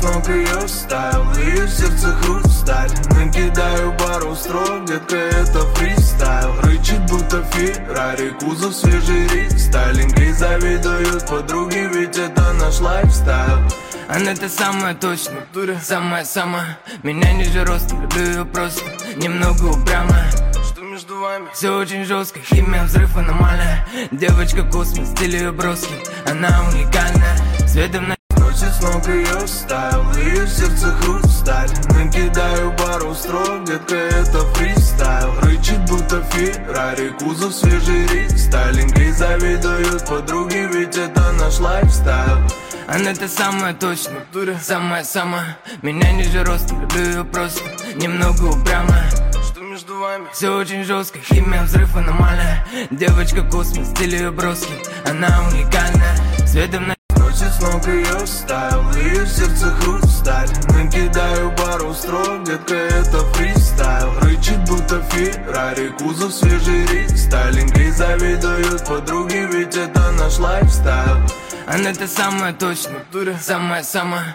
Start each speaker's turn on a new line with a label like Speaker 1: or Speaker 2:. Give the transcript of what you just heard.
Speaker 1: с ног ее стайл, и в сердце хрусталь. Накидаю пару строк, детка, это фристайл. Рычит будто Феррари, кузов свежий рестайлинг. И завидуют подруги, ведь это наш лайфстайл.
Speaker 2: Она-то самая точная, самая-самая. Меня ниже ростом, люблю ее просто немного упрямая.
Speaker 1: Что между вами?
Speaker 2: Все очень жестко, химия, взрыв аномальная. Девочка космос, стиль ее броский, она уникальная. Светом на
Speaker 1: Носит с ног ее стайл, и в сердце хрусталь. Накидаю пару строк, детка, это фристайл. Рычит будто Феррари, кузов свежий рестайлинг. И завидуют подруги, ведь это наш лайфстайл.
Speaker 2: Она-то самая точная, самая-самая. Меня ниже ростом, люблю ее просто немного упрямая.
Speaker 1: Что между вами?
Speaker 2: Все очень жестко, химия, взрыв аномальная. Девочка космос, стиль ее броский, она уникальная. Светом на
Speaker 1: Носит с ног ее стайл, и в сердце хрусталь. Накидаю пару строк, детка, это фристайл. Рычит будто Феррари, кузов свежий рестайлинг. И завидуют подруги, ведь это наш лайфстайл.
Speaker 2: Она-то самая точная, самая-самая.